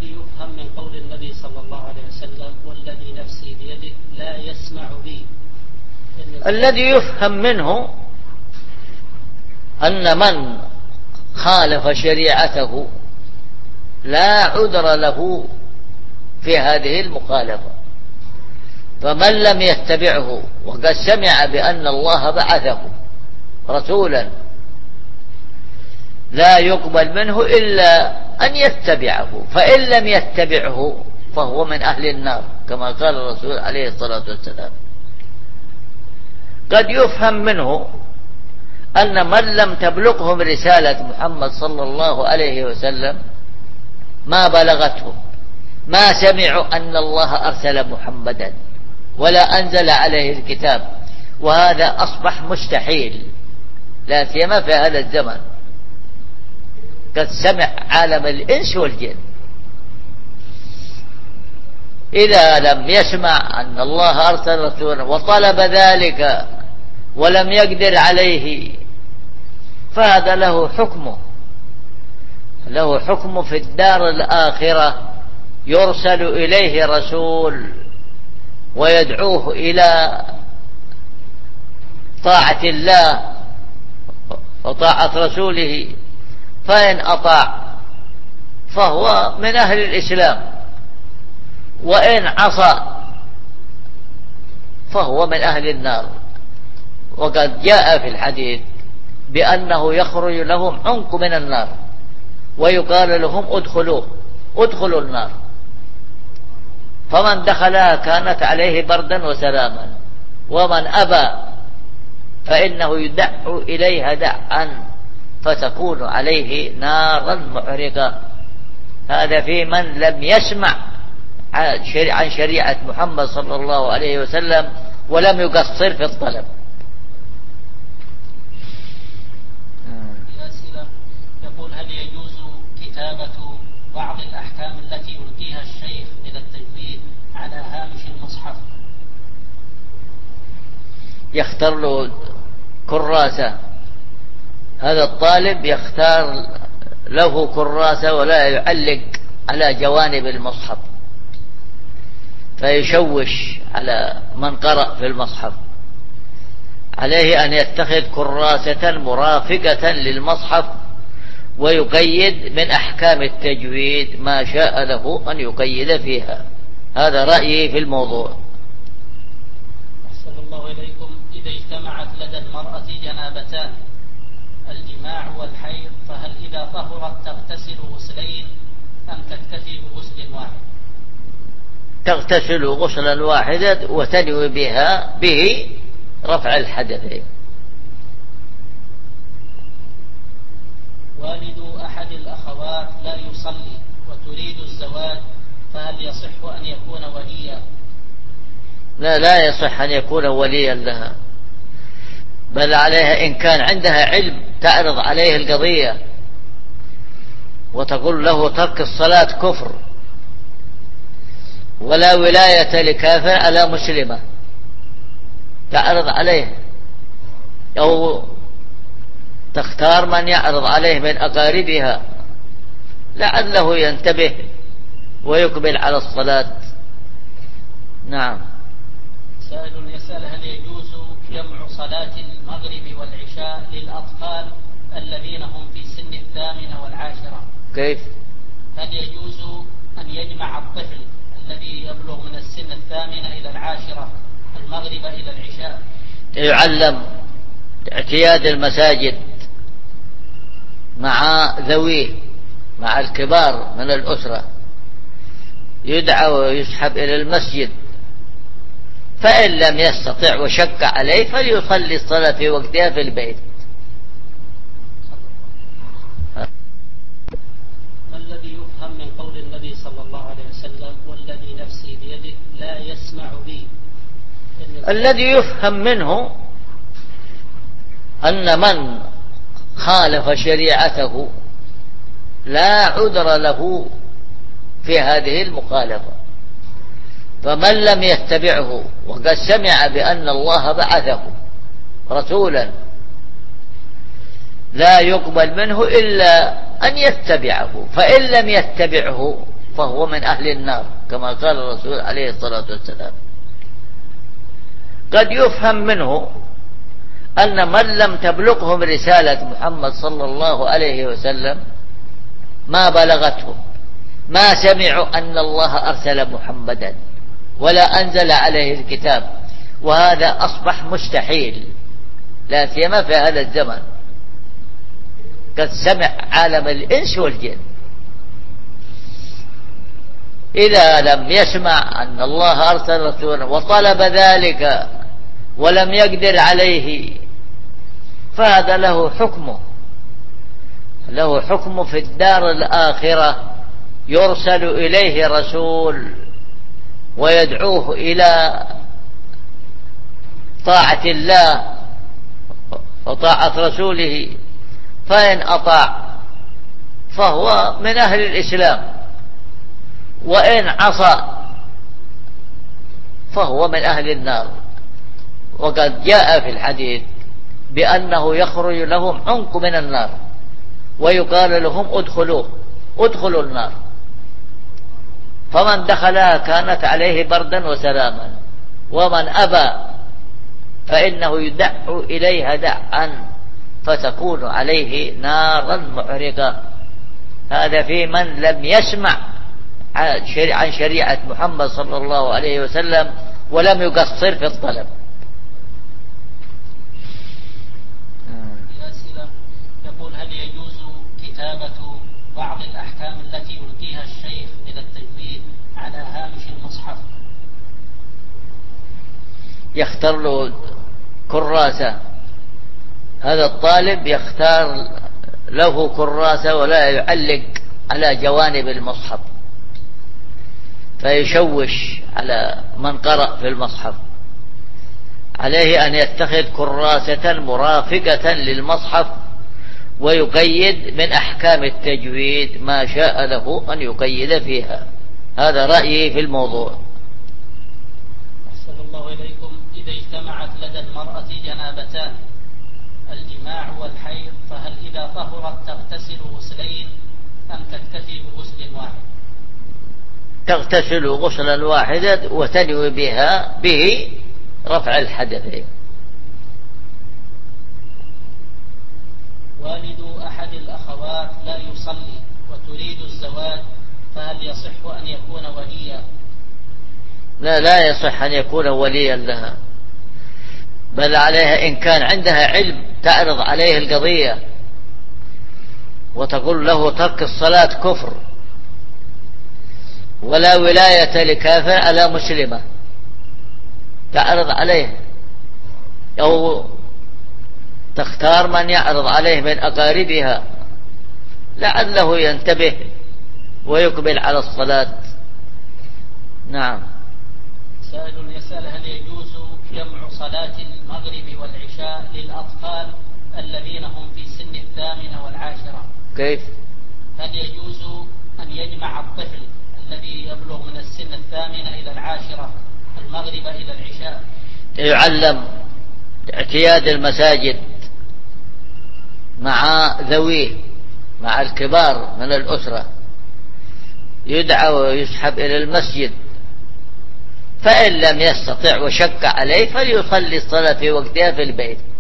الذي يفهم من قول النبي صلى الله عليه وسلم والذي نفسي بيده لا يسمع بي؟ الذي يفهم منه أن من خالف شريعته لا عذر له في هذه المخالفة، فمن لم يتبعه وقد سمع بأن الله بعثه رسولا لا يقبل منه إلا أن يتبعه، فإن لم يتبعه فهو من أهل النار كما قال الرسول عليه الصلاة والسلام. قد يفهم منه أن من لم تبلغهم رسالة محمد صلى الله عليه وسلم ما بلغتهم، ما سمعوا أن الله أرسل محمدا ولا أنزل عليه الكتاب، وهذا أصبح مستحيل لا سيما في هذا الزمن. قد سمع عالم الإنس والجن، إذا لم يسمع أن الله أرسل رسولا وطلب ذلك ولم يقدر عليه فهذا له حكمه في الدار الآخرة، يرسل إليه رسول ويدعوه إلى طاعة الله وطاعة رسوله، فإن أطاع فهو من أهل الإسلام، وإن عصى فهو من أهل النار. وقد جاء في الحديث بأنه يخرج لهم عنق من النار ويقال لهم ادخلوا النار، فمن دخلها كانت عليه بردا وسلاما، ومن أبى فإنه يدع إليها دعا فتكون عليه نارا محرقة. هذا في من لم يسمع عن شريعة محمد صلى الله عليه وسلم ولم يقصر في الطلب. يقول هل يجوز كتابة بعض الأحكام التي يلقيها الشيخ من التجويد على هامش المصحف؟ يختار له كراسة، هذا الطالب يختار له كراسة ولا يعلق على جوانب المصحف فيشوش على من قرأ في المصحف. عليه أن يتخذ كراسة مرافقة للمصحف ويقيد من أحكام التجويد ما شاء له أن يقيد فيها. هذا رأيي في الموضوع. أحسن الله إليكم. إذا اجتمعت لدى المرأة جنابتان، الجماع والحيض، فهل إذا طهرت تغتسل غسلين أم تكتفي بغسل واحد؟ تغتسل غسلا واحدا وتنوي به رفع الحدثين. والد أحد الأخوات لا يصلي وتريد الزواج، فهل يصح أن يكون وليا؟ لا يصح أن يكون وليا لها، بل عليها إن كان عندها علم تعرض عليه القضية وتقول له ترك الصلاة كفر، ولا ولاية لكافر على مسلمة، تعرض عليه أو تختار من يعرض عليه من أقاربها لعله ينتبه ويقبل على الصلاة. نعم. سائل يسأل هل يجوز جمع صلاة المغرب والعشاء للأطفال الذين هم في سن 18 و10؟ كيف؟ هل يجوز أن يجمع الطفل الذي يبلغ من السن 8 إلى 10 المغرب إلى العشاء؟ يعلم اعتياد المساجد مع ذويه، مع الكبار من الأسرة، يدعى ويسحب إلى المسجد، فإن لم يستطع وشق عليه فليصلي الصلاة في وقتها في البيت. ما الذي يفهم من قول النبي صلى الله عليه وسلم والذي نفسي بيده لا يسمع بي؟ الذي يفهم منه أن من خالف شريعته لا عذر له في هذه المخالفة، فمن لم يتبعه وقد سمع بأن الله بعثه رسولا لا يقبل منه إلا أن يتبعه، فإن لم يتبعه فهو من أهل النار كما قال الرسول عليه الصلاة والسلام. قد يفهم منه أن من لم تبلغهم رسالة محمد صلى الله عليه وسلم ما بلغتهم، ما سمعوا أن الله أرسل محمدا ولا أنزل عليه الكتاب، وهذا أصبح مستحيل لا سيما في هذا الزمن. قد سمع عالم الإنس والجن، إذا لم يسمع أن الله أرسل رسولا وطلب ذلك ولم يقدر عليه فهذا له حكمه في الدار الآخرة. يرسل إليه رسول ويدعوه إلى طاعة الله وطاعة رسوله، فإن أطاع فهو من أهل الإسلام، وإن عصى فهو من أهل النار. وقد جاء في الحديث بأنه يخرج لهم عنق من النار ويقال لهم ادخلوا النار، فمن دخلها كانت عليه بردا وسلاما، ومن أبى فإنه يدع إليها دعا فتكون عليه نارا محرقة. هذا في من لم يسمع عن شريعة محمد صلى الله عليه وسلم ولم يقصر في الطلب. يقول: هل يجوز كتابة بعض الأحكام التي يلقيها الشيخ من التجويد على هامش المصحف؟ يختار له كراسة، هذا الطالب يختار له كراسة ولا يعلق على جوانب المصحف فيشوش على من قرأ في المصحف. عليه أن يتخذ كراسة مرافقة للمصحف ويقيد من أحكام التجويد ما شاء له أن يقيد فيها. هذا رأيي في الموضوع. أحسن الله إليكم. إذا اجتمعت لدى المرأة جنابتان، الجماع والحيض، فهل إذا طهرت تغتسل غسلين أم تكتفي بغسل واحد؟ تغتسل غسلا واحدا وتنوي به رفع الحدثين. والد أحد الأخوات لا يصلي وتريد الزواج، فهل يصح أن يكون وليا؟ لا يصح أن يكون وليا لها، بل عليها إن كان عندها علم تعرض عليه القضية وتقول له ترك الصلاة كفر، ولا ولاية لكافر على مسلمة، تعرض عليه أو تختار من يعرض عليه من أقاربها لعله ينتبه ويقبل على الصلاة. نعم. سائل يسأل: هل يجوز جمع صلاة المغرب والعشاء للأطفال الذين هم في سن 18 و10؟ كيف؟ هل يجوز أن يجمع الطفل الذي يبلغ من السن 8 إلى 10 المغرب إلى العشاء؟ يعلم اعتياد المساجد مع ذويه، مع الكبار من الأسرة، يدعى ويسحب إلى المسجد، فإن لم يستطع وشق عليه فليصلي الصلاة في وقتها في البيت.